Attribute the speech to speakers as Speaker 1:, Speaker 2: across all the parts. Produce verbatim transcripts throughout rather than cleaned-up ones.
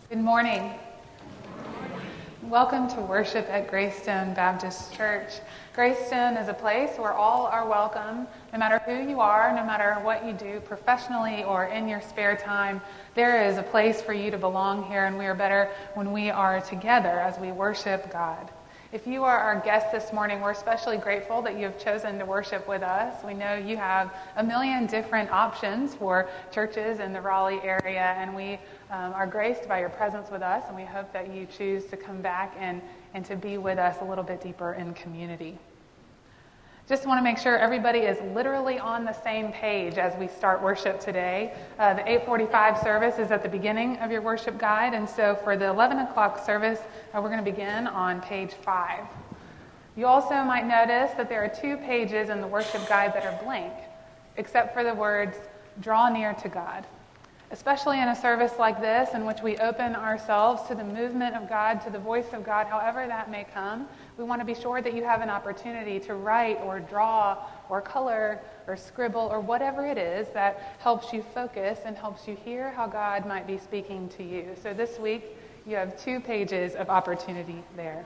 Speaker 1: Good morning. Welcome to worship at Greystone Baptist Church. Greystone is a place where all are welcome, no matter who you are, no matter what you do professionally or in your spare time. There is a place for you to belong here, and we are better when we are together as we worship God. If you are our guest this morning, we're especially grateful that you have chosen to worship with us. We know you have a million different options for churches in the Raleigh area, and we um, are graced by your presence with us, and we hope that you choose to come back and, and to be with us a little bit deeper in community. Just want to make sure everybody is literally on the same page as we start worship today. Uh, the eight forty-five service is at the beginning of your worship guide, and so for the eleven o'clock service, uh, we're going to begin on page five. You also might notice that there are two pages in the worship guide that are blank, except for the words, "Draw near to God." Especially in a service like this, in which we open ourselves to the movement of God, to the voice of God, however that may come, we want to be sure that you have an opportunity to write or draw or color or scribble or whatever it is that helps you focus and helps you hear how God might be speaking to you. So this week, you have two pages of opportunity there.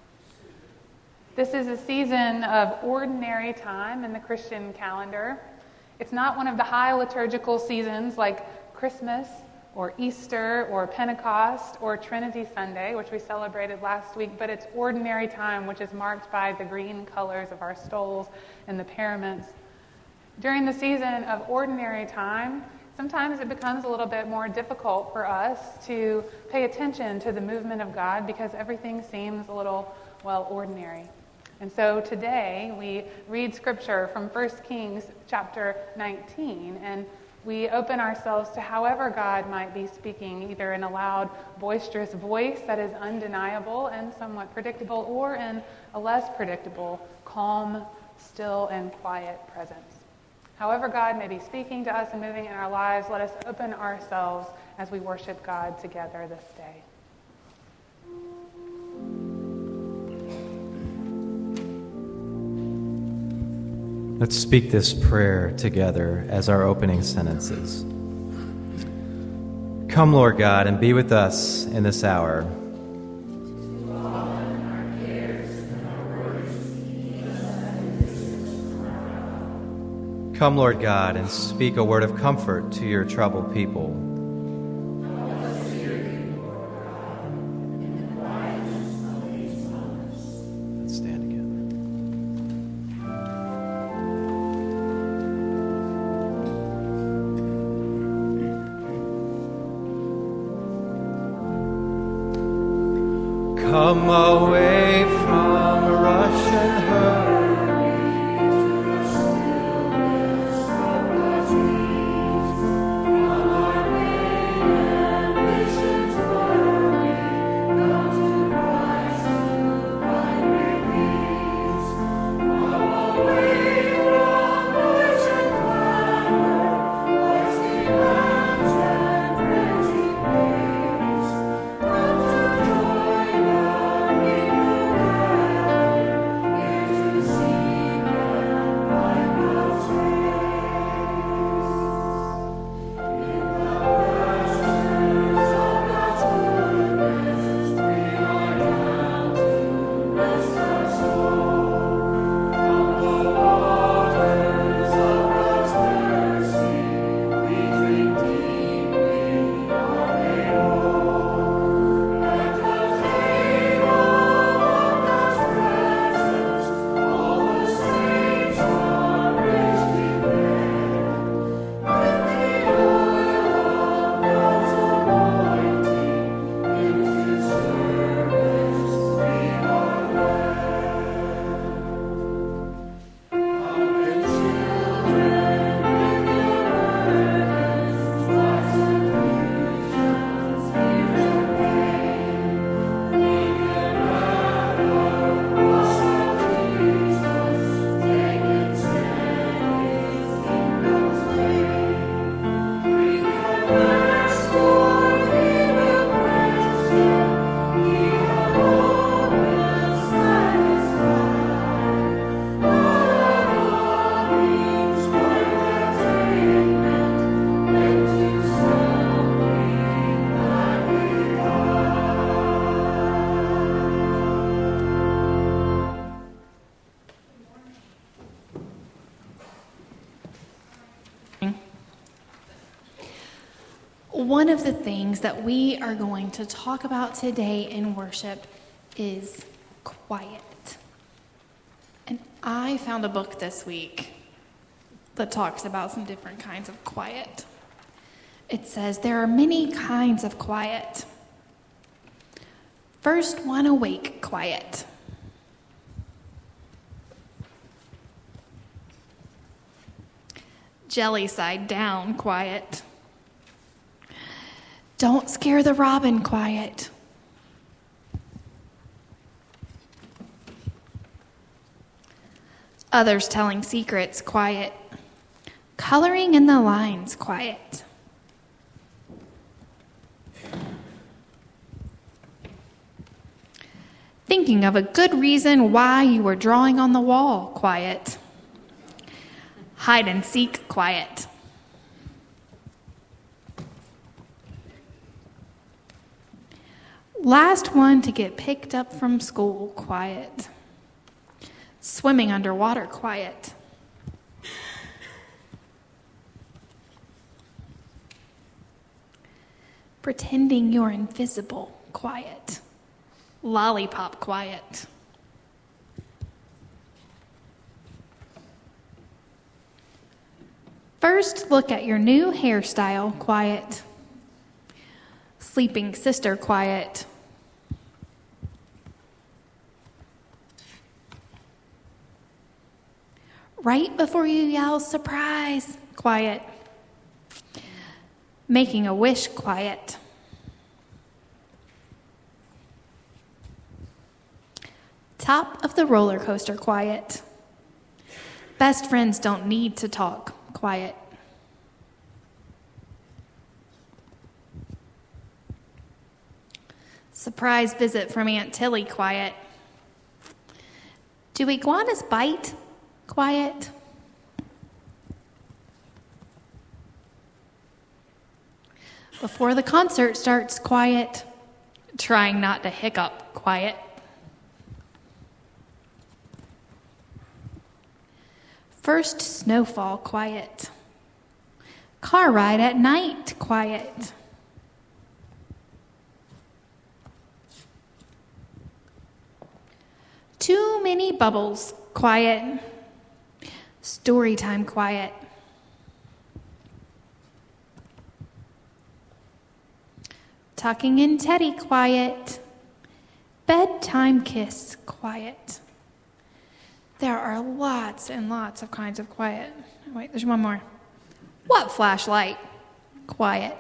Speaker 1: This is a season of ordinary time in the Christian calendar. It's not one of the high liturgical seasons like Christmas or Easter or Pentecost or Trinity Sunday, which we celebrated last week, but it's ordinary time, which is marked by the green colors of our stoles and the paraments. During the season of ordinary time, sometimes it becomes a little bit more difficult for us to pay attention to the movement of God because everything seems a little, well, ordinary. And so today we read scripture from First Kings chapter nineteen, and we open ourselves to however God might be speaking, either in a loud, boisterous voice that is undeniable and somewhat predictable, or in a less predictable, calm, still, and quiet presence. However God may be speaking to us and moving in our lives, let us open ourselves as we worship God together this day.
Speaker 2: Let's speak this prayer together as our opening sentences. Come, Lord God, and be with us in this hour. Come, Lord God, and speak a word of comfort to your troubled people. Come away from rush and hurry.
Speaker 3: one of the things that we are going to talk about today in worship is quiet. And I found a book this week that talks about some different kinds of quiet. It says there are many kinds of quiet. First one, awake quiet. Jelly side down quiet. Don't scare the robin quiet. Others telling secrets quiet. Coloring in the lines quiet. Thinking of a good reason why you were drawing on the wall quiet. Hide and seek quiet. Last one to get picked up from school quiet. Swimming underwater quiet. Pretending you're invisible quiet. Lollipop quiet. First, look at your new hairstyle quiet. Sleeping sister quiet. Right before you yell, surprise, quiet. Making a wish quiet. Top of the roller coaster quiet. Best friends don't need to talk quiet. Surprise visit from Aunt Tilly quiet. Do iguanas bite quiet? Before the concert starts quiet. Trying not to hiccup quiet. First snowfall quiet. Car ride at night quiet. Too many bubbles quiet. Story time quiet. Tucking in Teddy quiet. Bedtime kiss quiet. There are lots and lots of kinds of quiet. Wait, there's one more. What flashlight? Quiet.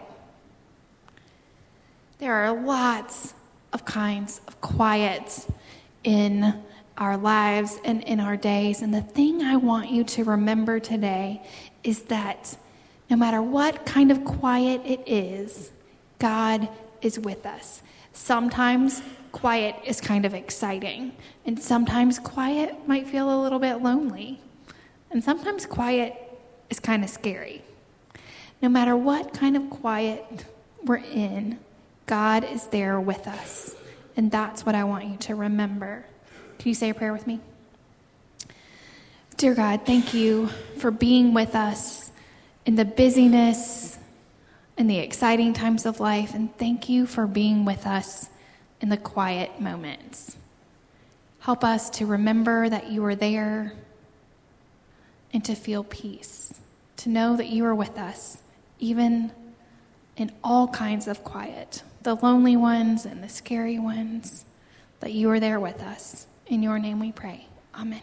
Speaker 3: There are lots of kinds of quiet in our lives and in our days. And the thing I want you to remember today is that no matter what kind of quiet it is, God is with us. Sometimes quiet is kind of exciting, and sometimes quiet might feel a little bit lonely, and sometimes quiet is kind of scary. No matter what kind of quiet we're in, God is there with us, and that's what I want you to remember. Can you say a prayer with me? Dear God, thank you for being with us in the busyness and the exciting times of life, and thank you for being with us in the quiet moments. Help us to remember that you are there and to feel peace, to know that you are with us, even in all kinds of quiet, the lonely ones and the scary ones, that you are there with us. In your name we pray. Amen.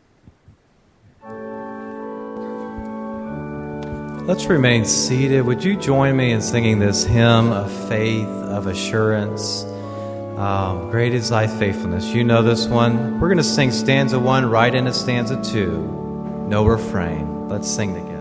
Speaker 2: Let's remain seated. Would you join me in singing this hymn of faith, of assurance? Um, great is thy faithfulness. You know this one. We're going to sing stanza one right into stanza two. No refrain. Let's sing together.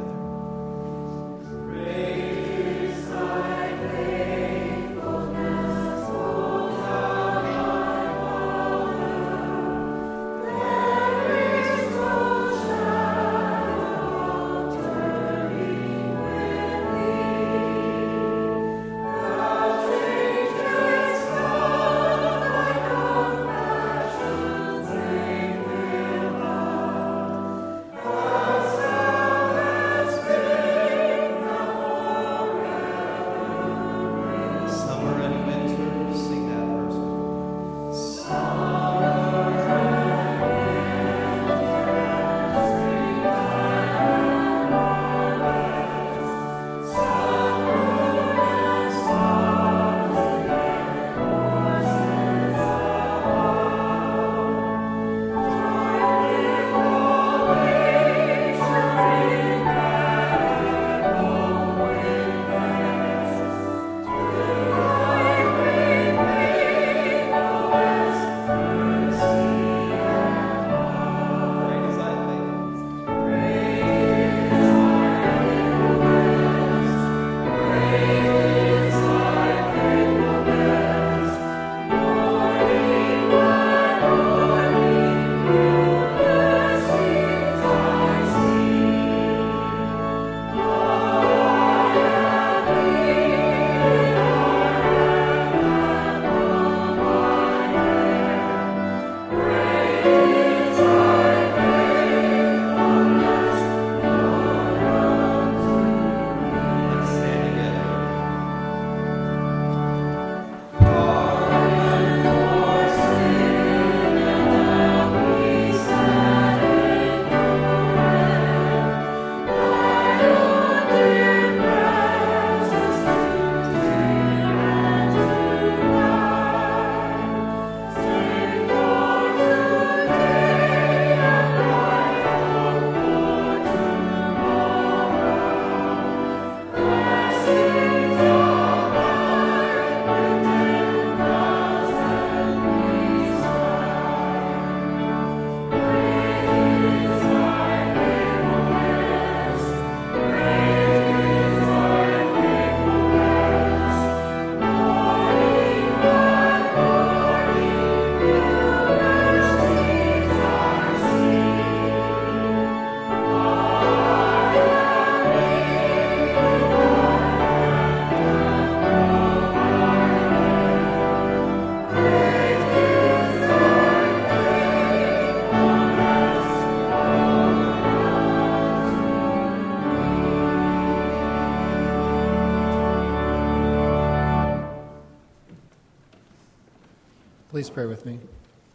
Speaker 4: Please pray with me.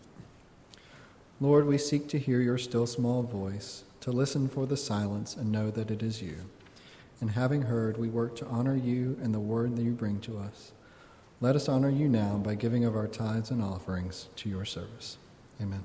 Speaker 4: Lord, we seek to hear your still small voice, to listen for the silence and know that it is you. And having heard, we work to honor you and the word that you bring to us. Let us honor you now by giving of our tithes and offerings to your service. Amen.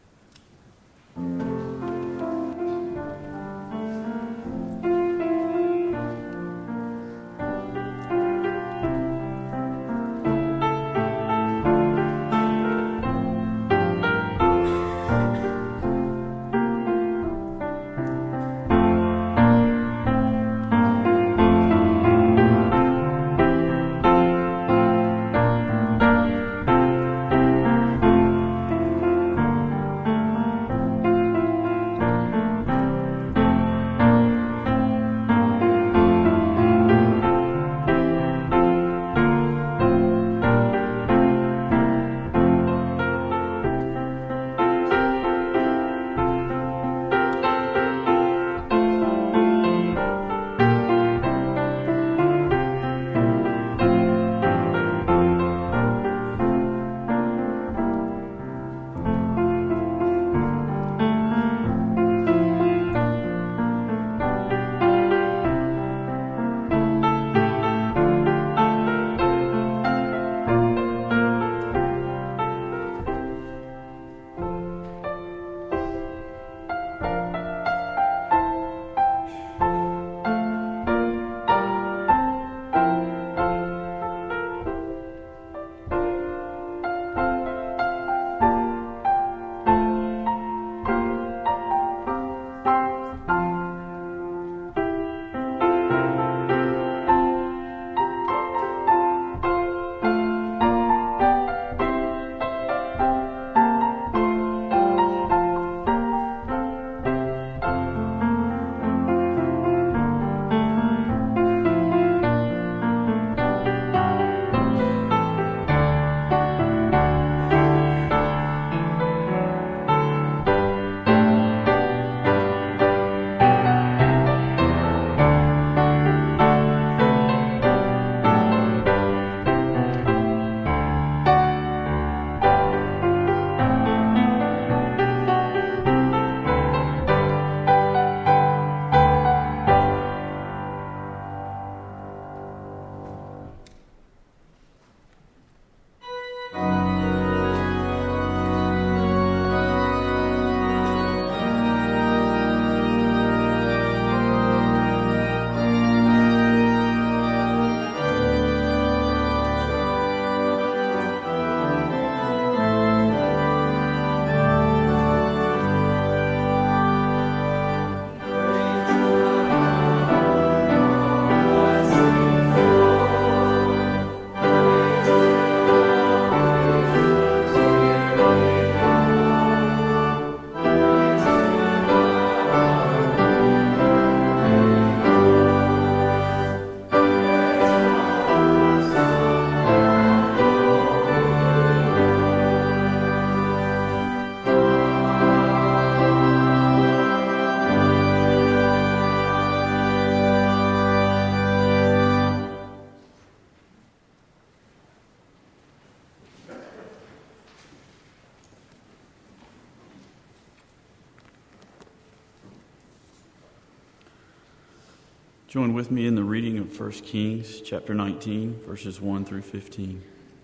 Speaker 5: Join with me in the reading of First Kings chapter nineteen, verses one through fifteen.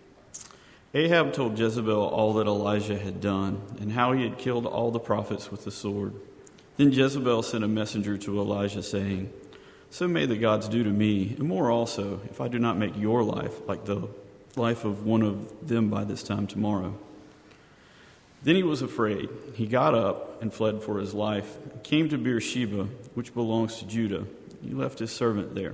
Speaker 5: Ahab told Jezebel all that Elijah had done and how he had killed all the prophets with the sword. Then Jezebel sent a messenger to Elijah saying, "So may the gods do to me, and more also, if I do not make your life like the life of one of them by this time tomorrow." Then he was afraid. He got up and fled for his life, and came to Beersheba, which belongs to Judah. He left his servant there.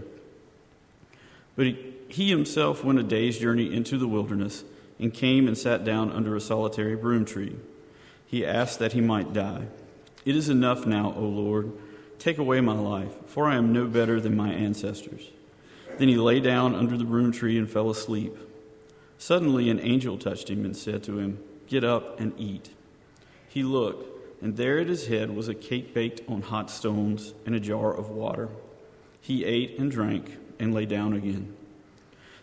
Speaker 5: But he, he himself went a day's journey into the wilderness and came and sat down under a solitary broom tree. He asked that he might die. "It is enough now, O Lord. Take away my life, for I am no better than my ancestors." Then he lay down under the broom tree and fell asleep. Suddenly an angel touched him and said to him, "Get up and eat." He looked, and there at his head was a cake baked on hot stones and a jar of water. He ate and drank and lay down again.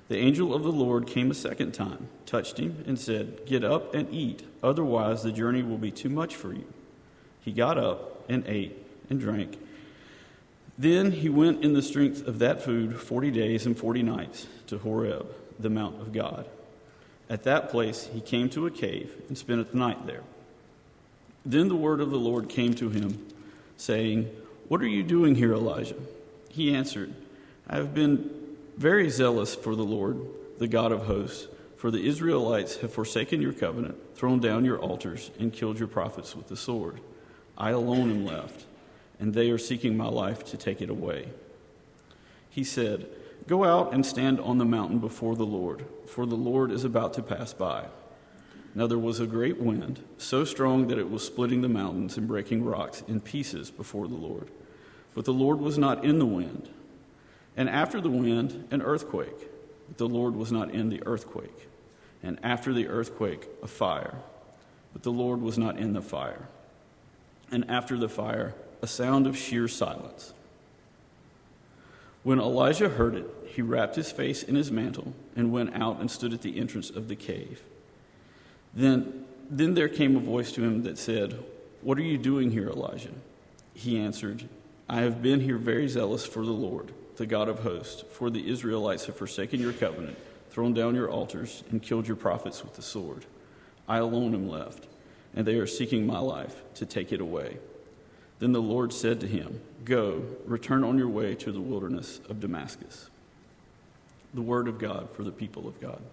Speaker 5: The angel of the Lord came a second time, touched him, and said, "Get up and eat, otherwise the journey will be too much for you." He got up and ate and drank. Then he went in the strength of that food forty days and forty nights to Horeb, the mount of God. At that place he came to a cave and spent the night there. Then the word of the Lord came to him, saying, "What are you doing here, Elijah?" He answered, "I have been very zealous for the Lord, the God of hosts, for the Israelites have forsaken your covenant, thrown down your altars, and killed your prophets with the sword. I alone am left, and they are seeking my life to take it away." He said, "Go out and stand on the mountain before the Lord, for the Lord is about to pass by." Now there was a great wind, so strong that it was splitting the mountains and breaking rocks in pieces before the Lord. But the Lord was not in the wind. And after the wind, an earthquake. But the Lord was not in the earthquake. And after the earthquake, a fire. But the Lord was not in the fire. And after the fire, a sound of sheer silence. When Elijah heard it, he wrapped his face in his mantle and went out and stood at the entrance of the cave. Then, then there came a voice to him that said, "What are you doing here, Elijah?" He answered, "I have been here very zealous for the Lord, the God of hosts, for the Israelites have forsaken your covenant, thrown down your altars, and killed your prophets with the sword. I alone am left, and they are seeking my life to take it away." Then the Lord said to him, "Go, return on your way to the wilderness of Damascus." The word of God for the people of God.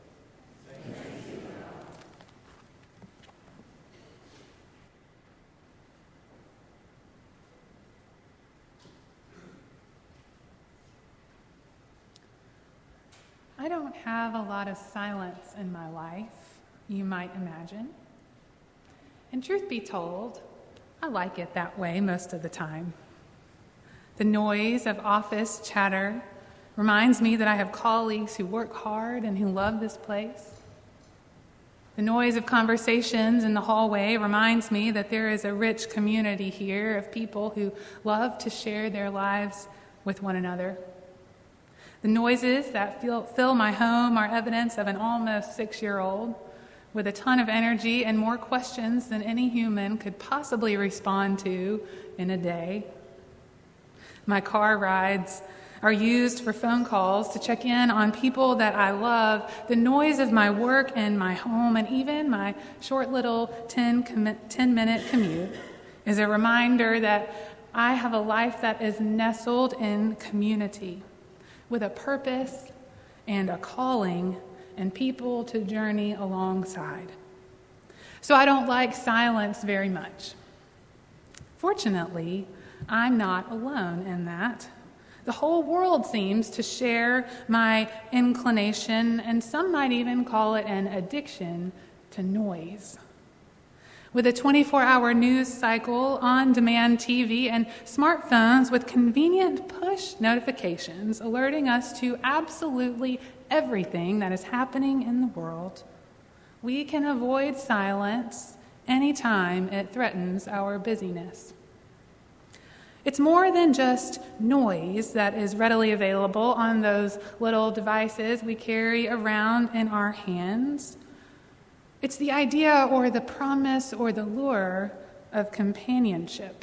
Speaker 1: I don't have a lot of silence in my life, you might imagine. And truth be told, I like it that way most of the time. The noise of office chatter reminds me that I have colleagues who work hard and who love this place. The noise of conversations in the hallway reminds me that there is a rich community here of people who love to share their lives with one another. The noises that fill, fill my home are evidence of an almost six-year-old with a ton of energy and more questions than any human could possibly respond to in a day. My car rides are used for phone calls to check in on people that I love. The noise of my work and my home and even my short little ten-minute commute is a reminder that I have a life that is nestled in community, with a purpose and a calling and people to journey alongside. So I don't like silence very much. Fortunately, I'm not alone in that. The whole world seems to share my inclination, and some might even call it an addiction to noise. With a twenty-four hour news cycle, on-demand T V, and smartphones with convenient push notifications alerting us to absolutely everything that is happening in the world, we can avoid silence anytime it threatens our busyness. It's more than just noise that is readily available on those little devices we carry around in our hands. It's the idea or the promise or the lure of companionship.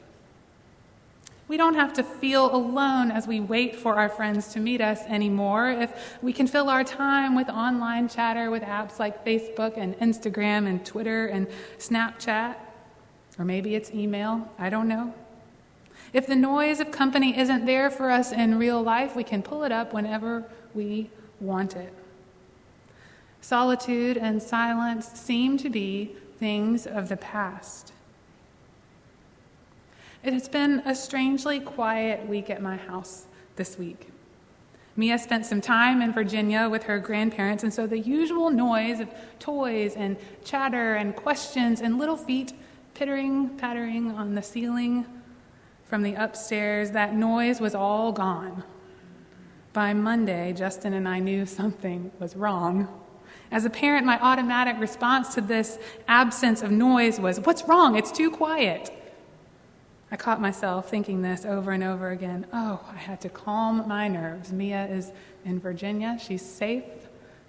Speaker 1: We don't have to feel alone as we wait for our friends to meet us anymore if we can fill our time with online chatter with apps like Facebook and Instagram and Twitter and Snapchat. Or maybe it's email, I don't know. If the noise of company isn't there for us in real life, we can pull it up whenever we want it. Solitude and silence seem to be things of the past. It has been a strangely quiet week at my house this week. Mia spent some time in Virginia with her grandparents, and so the usual noise of toys and chatter and questions and little feet pittering, pattering on the ceiling from the upstairs, that noise was all gone. By Monday, Justin and I knew something was wrong. As a parent, my automatic response to this absence of noise was, "What's wrong? It's too quiet." I caught myself thinking this over and over again. Oh, I had to calm my nerves. Mia is in Virginia. She's safe.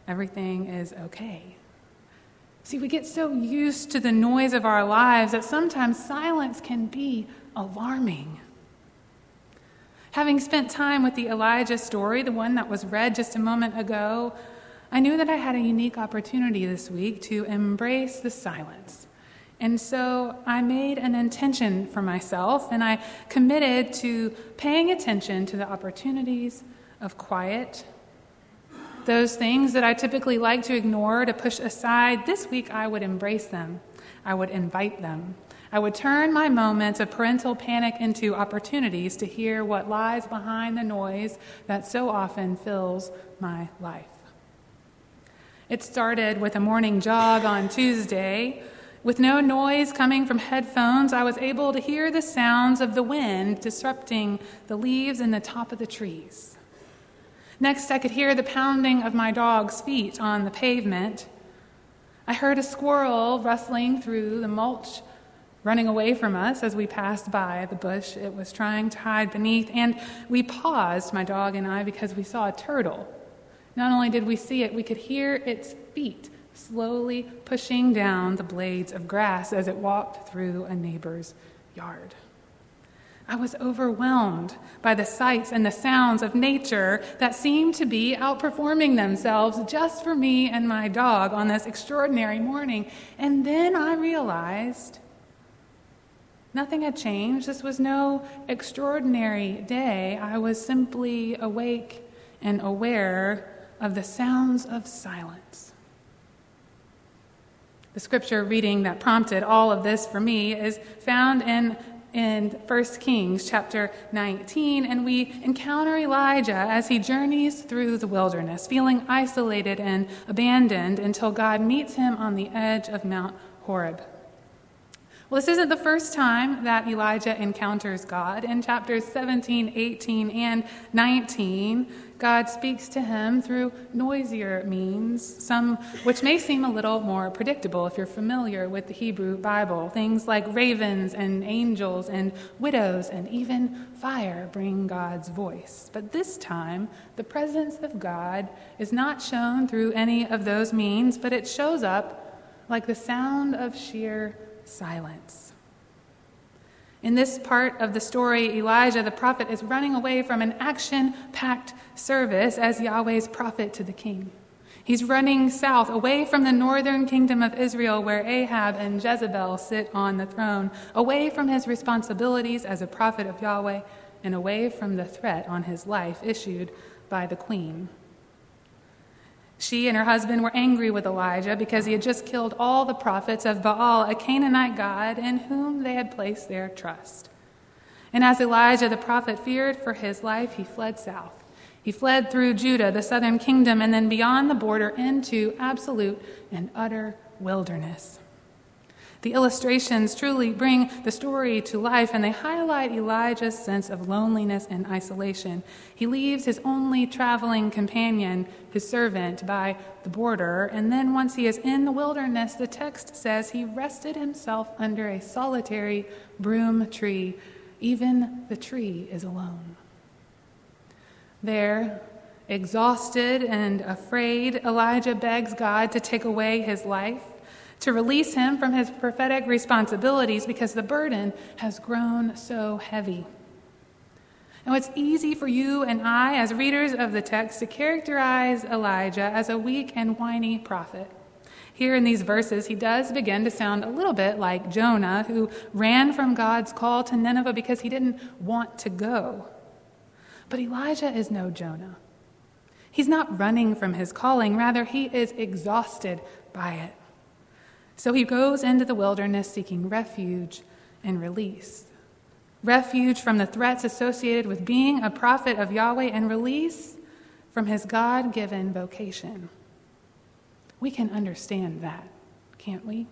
Speaker 1: everything is okay. See, we get so used to the noise of our lives that sometimes silence can be alarming. Having spent time with the Elijah story, the one that was read just a moment ago, I knew that I had a unique opportunity this week to embrace the silence. And so I made an intention for myself, and I committed to paying attention to the opportunities of quiet. Those things that I typically like to ignore, to push aside, this week I would embrace them. I would invite them. I would turn my moments of parental panic into opportunities to hear what lies behind the noise that so often fills my life. It started with a morning jog on Tuesday. With no noise coming from headphones, I was able to hear the sounds of the wind disrupting the leaves in the top of the trees. Next, I could hear the pounding of my dog's feet on the pavement. I heard a squirrel rustling through the mulch, running away from us as we passed by the bush it was trying to hide beneath, and we paused, my dog and I, because we saw a turtle. Not only did we see it, we could hear its feet slowly pushing down the blades of grass as it walked through a neighbor's yard. I was overwhelmed by the sights and the sounds of nature that seemed to be outperforming themselves just for me and my dog on this extraordinary morning. And then I realized nothing had changed. This was no extraordinary day. I was simply awake and aware of the sounds of silence. The scripture reading that prompted all of this for me is found in in First Kings chapter nineteen, and we encounter Elijah as he journeys through the wilderness, feeling isolated and abandoned until God meets him on the edge of Mount Horeb. Well, this isn't the first time that Elijah encounters God. In chapters seventeen, eighteen, and nineteen, God speaks to him through noisier means, some which may seem a little more predictable if you're familiar with the Hebrew Bible. Things like ravens and angels and widows and even fire bring God's voice. But this time, the presence of God is not shown through any of those means, but it shows up like the sound of sheer silence. In this part of the story, Elijah the prophet is running away from an action-packed service as Yahweh's prophet to the king. He's running south, away from the northern kingdom of Israel where Ahab and Jezebel sit on the throne, away from his responsibilities as a prophet of Yahweh, and away from the threat on his life issued by the queen. She and her husband were angry with Elijah because he had just killed all the prophets of Baal, a Canaanite god in whom they had placed their trust. And as Elijah the prophet feared for his life, he fled south. He fled through Judah, the southern kingdom, and then beyond the border into absolute and utter wilderness. The illustrations truly bring the story to life, and they highlight Elijah's sense of loneliness and isolation. He leaves his only traveling companion, his servant, by the border, and then once he is in the wilderness, the text says he rested himself under a solitary broom tree. Even the tree is alone. There, exhausted and afraid, Elijah begs God to take away his life, to release him from his prophetic responsibilities because the burden has grown so heavy. Now, it's easy for you and I, as readers of the text, to characterize Elijah as a weak and whiny prophet. Here in these verses, he does begin to sound a little bit like Jonah, who ran from God's call to Nineveh because he didn't want to go. But Elijah is no Jonah. He's not running from his calling. Rather, he is exhausted by it. So he goes into the wilderness seeking refuge and release. Refuge from the threats associated with being a prophet of Yahweh and release from his God-given vocation. We can understand that, can't we?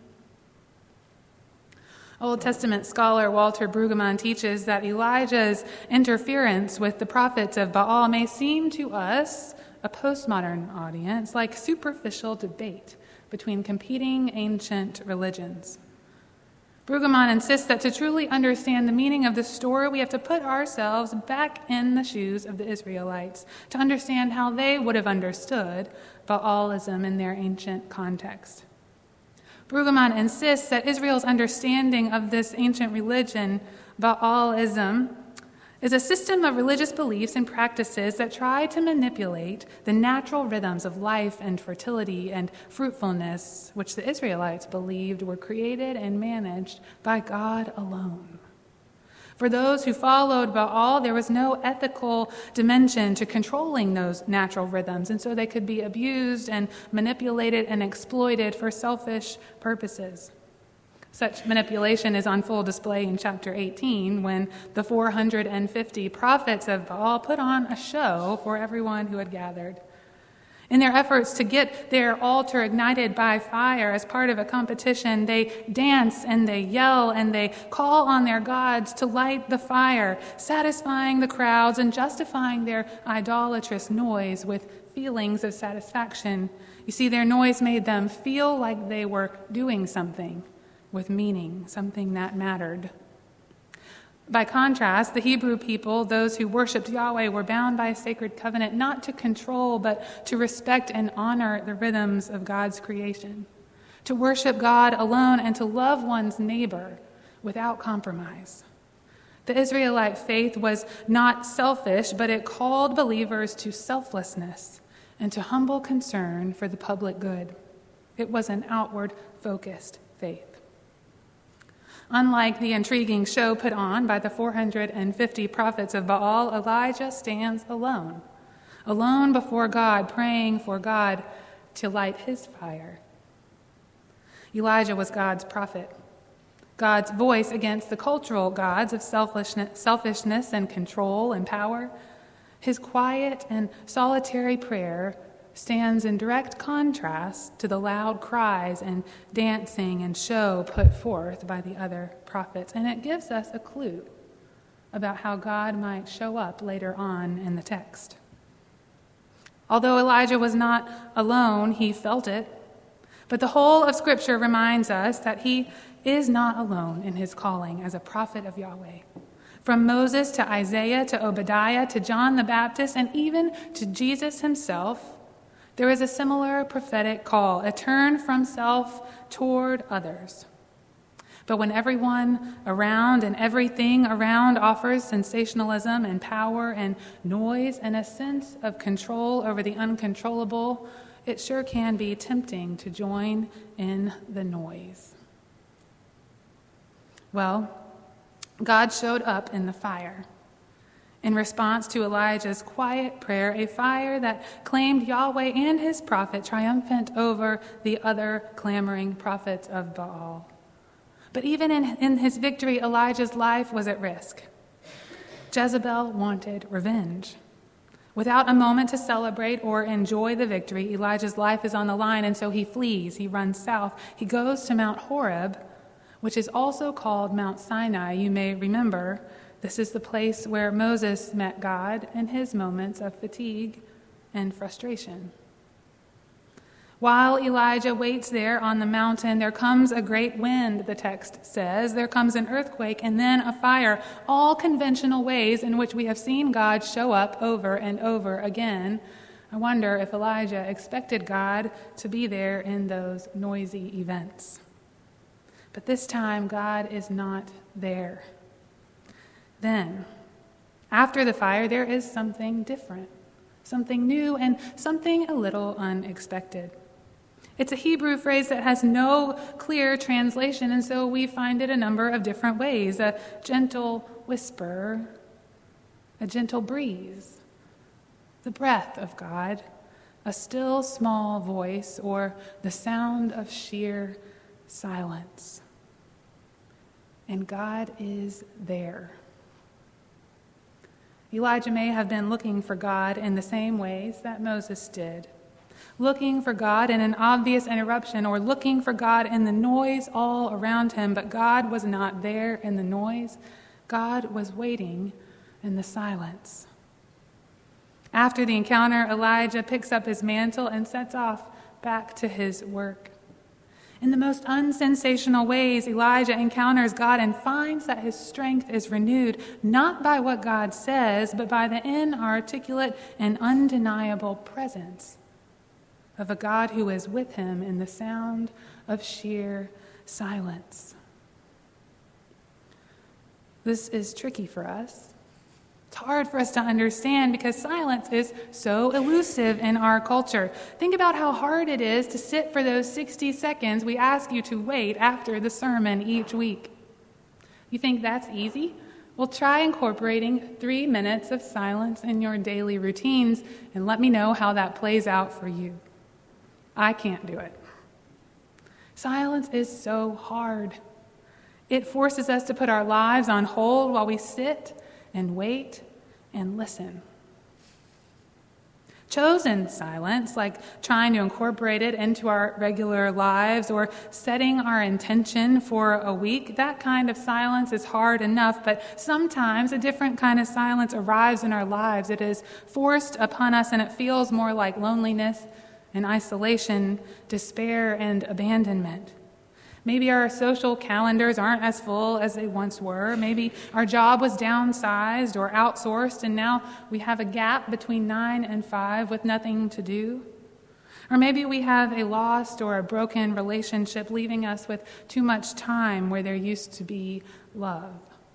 Speaker 1: Old Testament scholar Walter Brueggemann teaches that Elijah's interference with the prophets of Baal may seem to us, a postmodern audience, like superficial debate between competing ancient religions. Brueggemann insists that to truly understand the meaning of the story, we have to put ourselves back in the shoes of the Israelites to understand how they would have understood Baalism in their ancient context. Brueggemann insists that Israel's understanding of this ancient religion, Baalism, is a system of religious beliefs and practices that try to manipulate the natural rhythms of life and fertility and fruitfulness, which the Israelites believed were created and managed by God alone. For those who followed Baal, there was no ethical dimension to controlling those natural rhythms, and so they could be abused and manipulated and exploited for selfish purposes. Such manipulation is on full display in chapter eighteen when the four hundred fifty prophets of Baal put on a show for everyone who had gathered. In their efforts to get their altar ignited by fire as part of a competition, they dance and they yell and they call on their gods to light the fire, satisfying the crowds and justifying their idolatrous noise with feelings of satisfaction. You see, their noise made them feel like they were doing something with meaning, something that mattered. By contrast, the Hebrew people, those who worshipped Yahweh, were bound by a sacred covenant not to control, but to respect and honor the rhythms of God's creation, to worship God alone and to love one's neighbor without compromise. The Israelite faith was not selfish, but it called believers to selflessness and to humble concern for the public good. It was an outward-focused faith. Unlike the intriguing show put on by the four hundred fifty prophets of Baal, Elijah stands alone, alone before God, praying for God to light his fire. Elijah was God's prophet, God's voice against the cultural gods of selfishness, selfishness and control and power. His quiet and solitary prayer stands in direct contrast to the loud cries and dancing and show put forth by the other prophets. And it gives us a clue about how God might show up later on in the text. Although Elijah was not alone, he felt it. But the whole of Scripture reminds us that he is not alone in his calling as a prophet of Yahweh. From Moses to Isaiah to Obadiah to John the Baptist and even to Jesus himself, there is a similar prophetic call, a turn from self toward others. But when everyone around and everything around offers sensationalism and power and noise and a sense of control over the uncontrollable, it sure can be tempting to join in the noise. Well, God showed up in the fire. In response to Elijah's quiet prayer, a fire that claimed Yahweh and his prophet triumphant over the other clamoring prophets of Baal. But even in, in his victory, Elijah's life was at risk. Jezebel wanted revenge. Without a moment to celebrate or enjoy the victory, Elijah's life is on the line, and so he flees. He runs south. He goes to Mount Horeb, which is also called Mount Sinai. You may remember this is the place where Moses met God in his moments of fatigue and frustration. While Elijah waits there on the mountain, there comes a great wind, the text says. There comes an earthquake and then a fire, all conventional ways in which we have seen God show up over and over again. I wonder if Elijah expected God to be there in those noisy events. But this time, God is not there. Then, after the fire, there is something different, something new, and something a little unexpected. It's a Hebrew phrase that has no clear translation, and so we find it a number of different ways. A gentle whisper, a gentle breeze, the breath of God, a still small voice, or the sound of sheer silence. And God is there. Elijah may have been looking for God in the same ways that Moses did. Looking for God in an obvious interruption, or looking for God in the noise all around him, but God was not there in the noise. God was waiting in the silence. After the encounter, Elijah picks up his mantle and sets off back to his work. In the most unsensational ways, Elijah encounters God and finds that his strength is renewed, not by what God says, but by the inarticulate and undeniable presence of a God who is with him in the sound of sheer silence. This is tricky for us. It's hard for us to understand because silence is so elusive in our culture. Think about how hard it is to sit for those sixty seconds we ask you to wait after the sermon each week. You think that's easy? Well, try incorporating three minutes of silence in your daily routines and let me know how that plays out for you. I can't do it. Silence is so hard. It forces us to put our lives on hold while we sit and wait and listen. Chosen silence, like trying to incorporate it into our regular lives or setting our intention for a week, that kind of silence is hard enough, but sometimes a different kind of silence arrives in our lives. It is forced upon us and it feels more like loneliness and isolation, despair and abandonment. Maybe our social calendars aren't as full as they once were. Maybe our job was downsized or outsourced, and now we have a gap between nine and five with nothing to do. Or maybe we have a lost or a broken relationship, leaving us with too much time where there used to be love.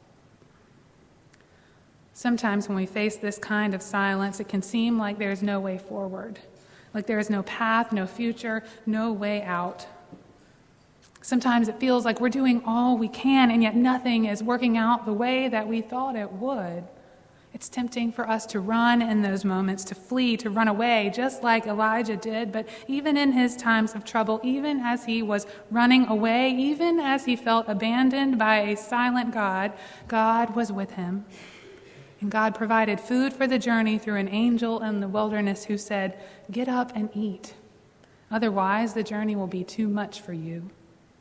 Speaker 1: Sometimes when we face this kind of silence, it can seem like there's no way forward, like there is no path, no future, no way out. Sometimes it feels like we're doing all we can, and yet nothing is working out the way that we thought it would. It's tempting for us to run in those moments, to flee, to run away, just like Elijah did. But even in his times of trouble, even as he was running away, even as he felt abandoned by a silent God, God was with him. And God provided food for the journey through an angel in the wilderness who said, "Get up and eat. Otherwise, the journey will be too much for you."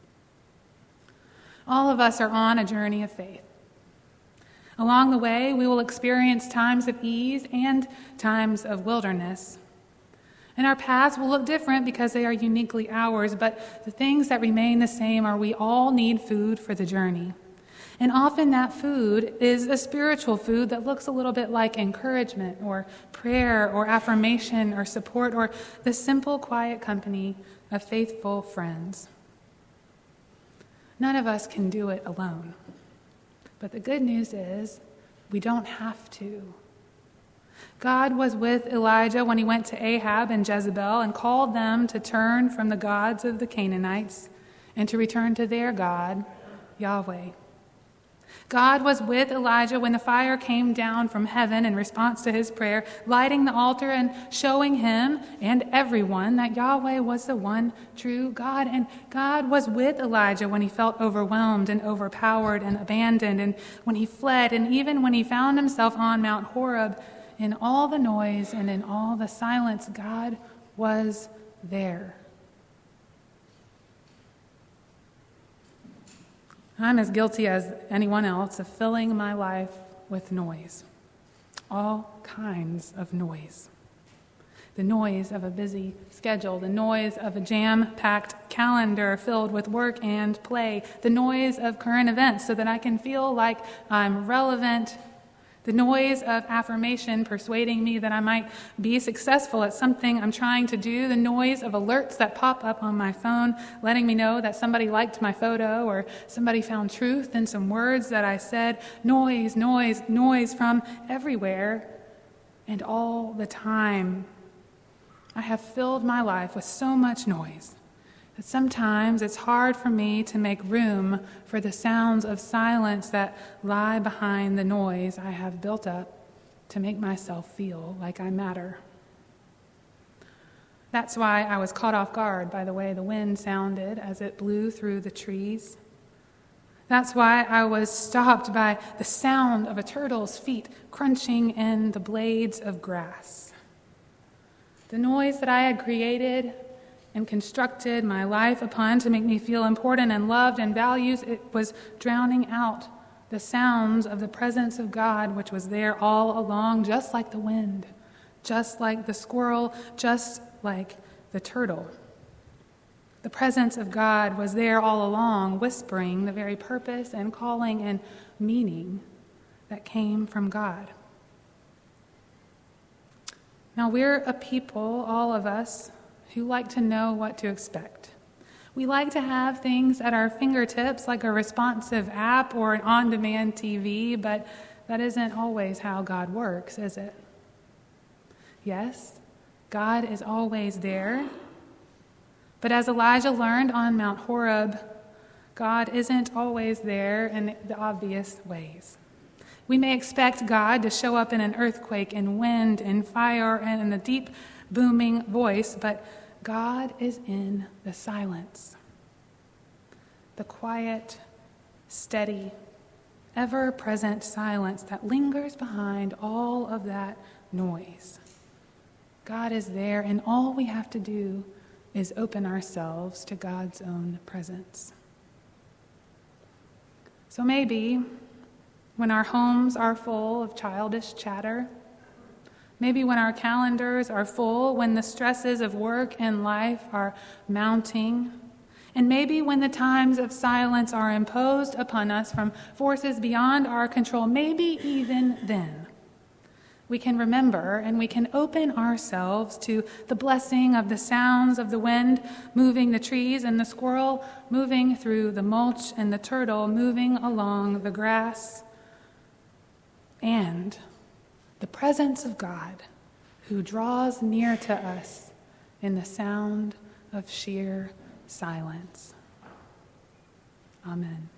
Speaker 1: All of us are on a journey of faith. Along the way, we will experience times of ease and times of wilderness. And our paths will look different because they are uniquely ours, but the things that remain the same are we all need food for the journey. And often that food is a spiritual food that looks a little bit like encouragement or prayer or affirmation or support or the simple, quiet company of faithful friends. None of us can do it alone. But the good news is we don't have to. God was with Elijah when he went to Ahab and Jezebel and called them to turn from the gods of the Canaanites and to return to their God, Yahweh. God was with Elijah when the fire came down from heaven in response to his prayer, lighting the altar and showing him and everyone that Yahweh was the one true God. And God was with Elijah when he felt overwhelmed and overpowered and abandoned, and when he fled, and even when he found himself on Mount Horeb. In all the noise and in all the silence, God was there. I'm as guilty as anyone else of filling my life with noise, all kinds of noise. The noise of a busy schedule, the noise of a jam-packed calendar filled with work and play, the noise of current events so that I can feel like I'm relevant, the noise of affirmation persuading me that I might be successful at something I'm trying to do, the noise of alerts that pop up on my phone letting me know that somebody liked my photo or somebody found truth in some words that I said, noise, noise, noise from everywhere and all the time. I have filled my life with so much noise that sometimes it's hard for me to make room for the sounds of silence that lie behind the noise I have built up to make myself feel like I matter. That's why I was caught off guard by the way the wind sounded as it blew through the trees. That's why I was stopped by the sound of a turtle's feet crunching in the blades of grass. The noise that I had created and constructed my life upon to make me feel important and loved and valued, it was drowning out the sounds of the presence of God, which was there all along, just like the wind, just like the squirrel, just like the turtle. The presence of God was there all along, whispering the very purpose and calling and meaning that came from God. Now, we're a people, all of us, who like to know what to expect. We like to have things at our fingertips, like a responsive app or an on-demand T V, but that isn't always how God works, is it? Yes, God is always there. But as Elijah learned on Mount Horeb, God isn't always there in the obvious ways. We may expect God to show up in an earthquake and wind and fire and in a deep booming voice, but God is in the silence. The quiet, steady, ever-present silence that lingers behind all of that noise. God is there, and all we have to do is open ourselves to God's own presence. So maybe when our homes are full of childish chatter, maybe when our calendars are full, when the stresses of work and life are mounting, and maybe when the times of silence are imposed upon us from forces beyond our control, maybe even then, we can remember and we can open ourselves to the blessing of the sounds of the wind moving the trees and the squirrel moving through the mulch and the turtle moving along the grass, and the presence of God who draws near to us in the sound of sheer silence. Amen.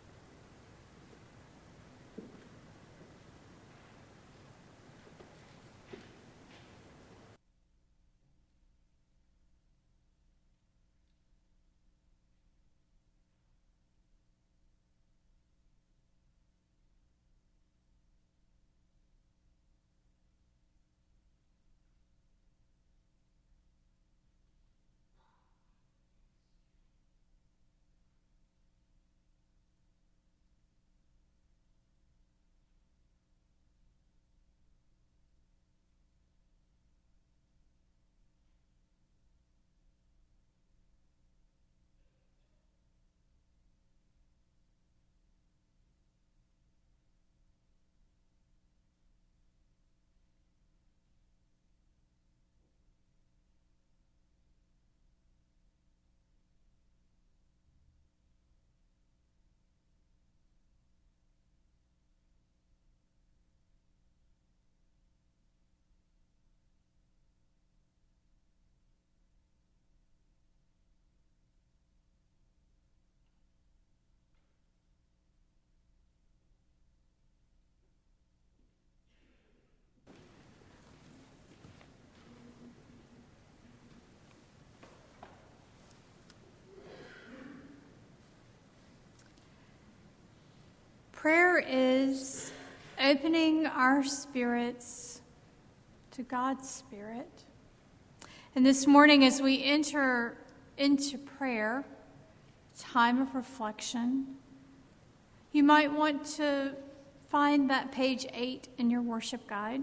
Speaker 6: Prayer is opening our spirits to God's Spirit. And this morning, as we enter into prayer, time of reflection, you might want to find that page eight in your worship guide,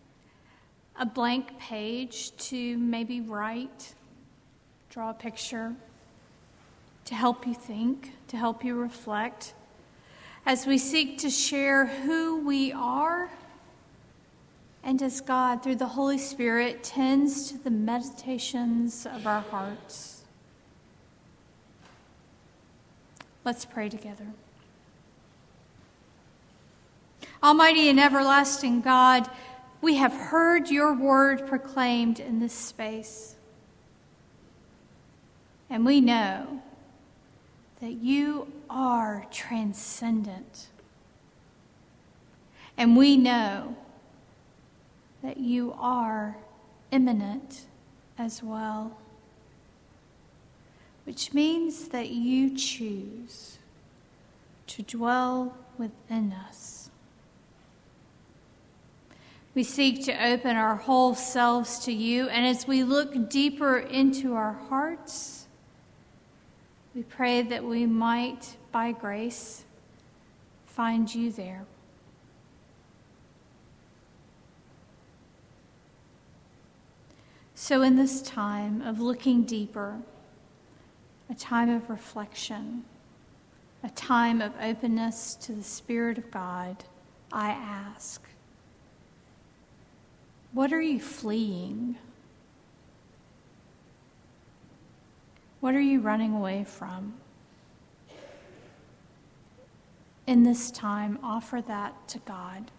Speaker 6: a blank page to maybe write, draw a picture, to help you think, to help you reflect, as we seek to share who we are, and as God, through the Holy Spirit, tends to the meditations of our hearts. Let's pray together. Almighty and everlasting God, we have heard your word proclaimed in this space, and we know that you are transcendent. And we know that you are immanent as well, which means that you choose to dwell within us. We seek to open our whole selves to you, and as we look deeper into our hearts, we pray that we might, by grace, find you there. So in this time of looking deeper, a time of reflection, a time of openness to the Spirit of God, I ask, what are you fleeing? What are you running away from? In this time, offer that to God.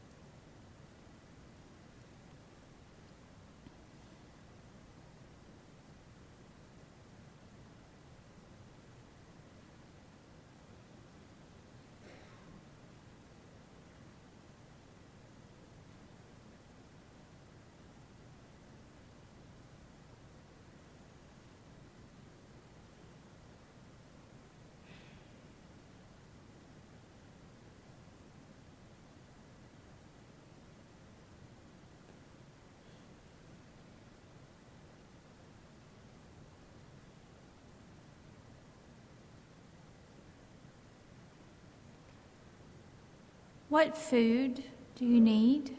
Speaker 6: What food do you need?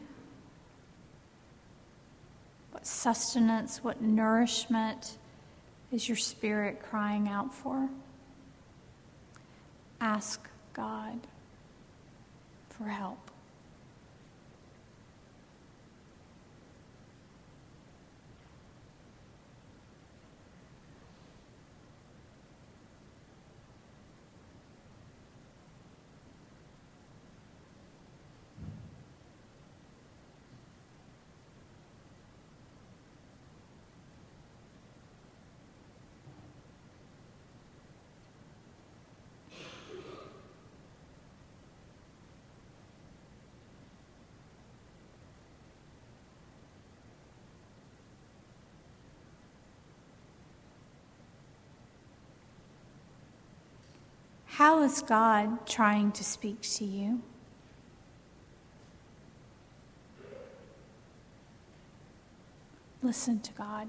Speaker 6: What sustenance, what nourishment is your spirit crying out for? Ask God for help. How is God trying to speak to you? Listen to God.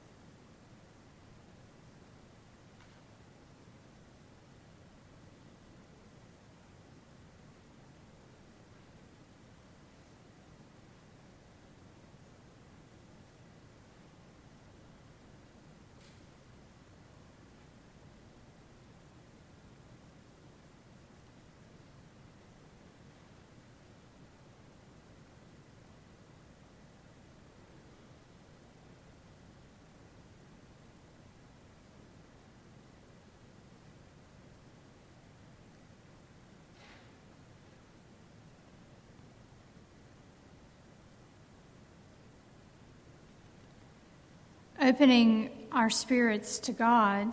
Speaker 6: Opening our spirits to God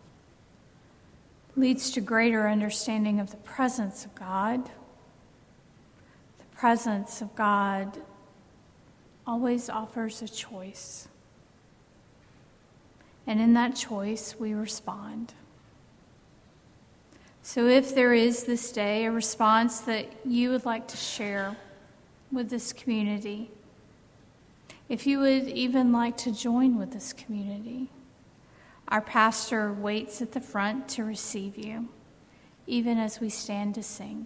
Speaker 6: leads to greater understanding of the presence of God. The presence of God always offers a choice. And in that choice, we respond. So if there is this day a response that you would like to share with this community, if you would even like to join with this community, our pastor waits at the front to receive you, even as we stand to sing.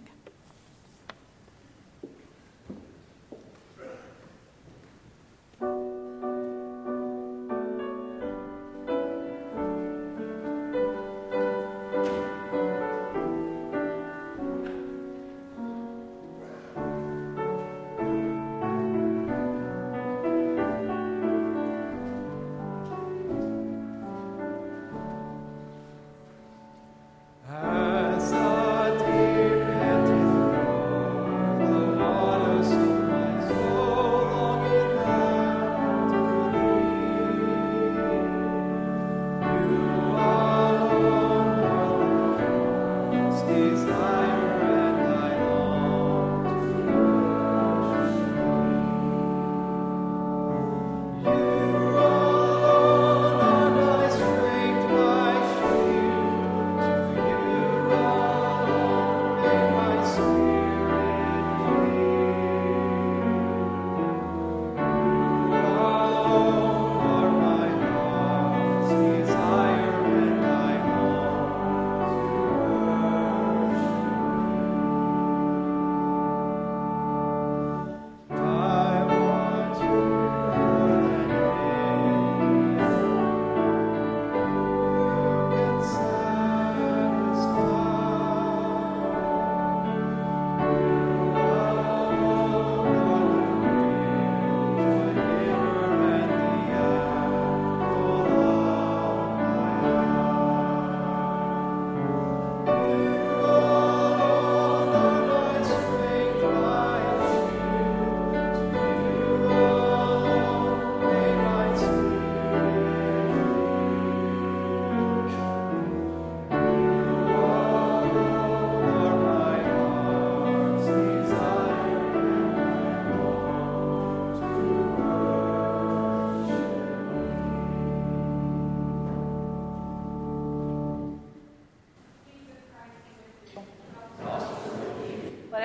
Speaker 2: As a deep and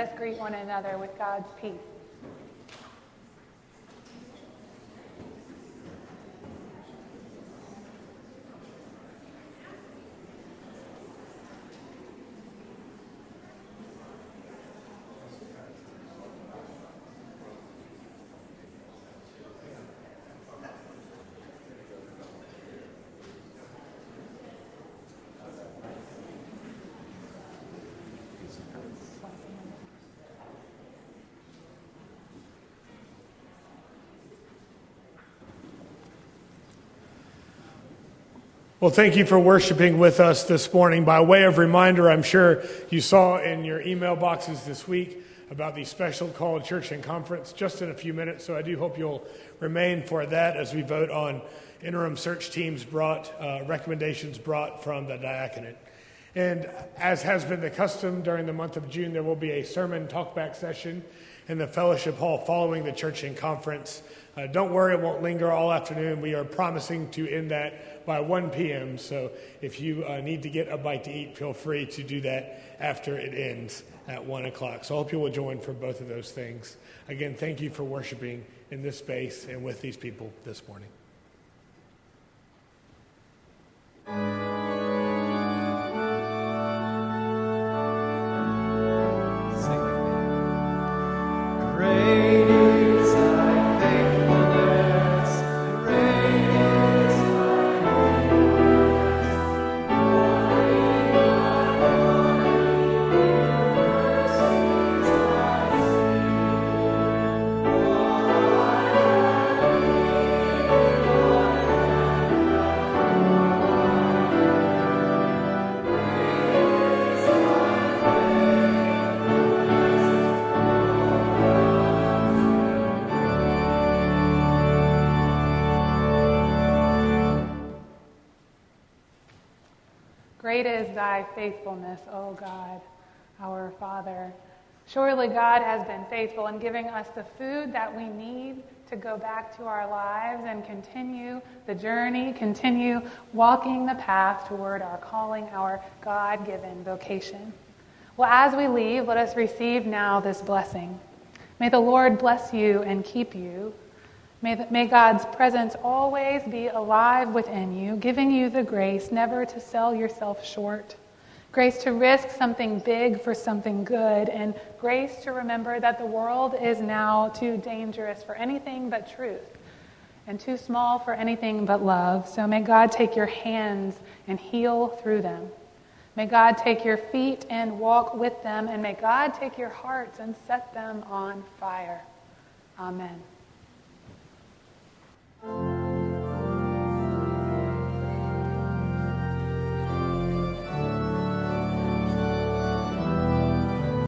Speaker 1: us greet one another with God's peace.
Speaker 7: Well, thank you for worshiping with us this morning. By way of reminder, I'm sure you saw in your email boxes this week about the special called Church and Conference just in a few minutes. So I do hope you'll remain for that as we vote on interim search teams brought, uh, recommendations brought from the diaconate. And as has been the custom during the month of June, there will be a sermon talkback session in the fellowship hall following the Church and Conference. Uh, don't worry, it won't linger all afternoon. We are promising to end that by one p.m., so if you uh, need to get a bite to eat, feel free to do that after it ends at one o'clock. So I hope you will join for both of those things. Again, thank you for worshiping in this space and with these people this morning.
Speaker 1: Great is thy faithfulness, O God, our Father. Surely God has been faithful in giving us the food that we need to go back to our lives and continue the journey, continue walking the path toward our calling, our God-given vocation. Well, as we leave, let us receive now this blessing. May the Lord bless you and keep you. May, the, may God's presence always be alive within you, giving you the grace never to sell yourself short, grace to risk something big for something good, and grace to remember that the world is now too dangerous for anything but truth and too small for anything but love. So may God take your hands and heal through them. May God take your feet and walk with them, and may God take your hearts and set them on fire. Amen.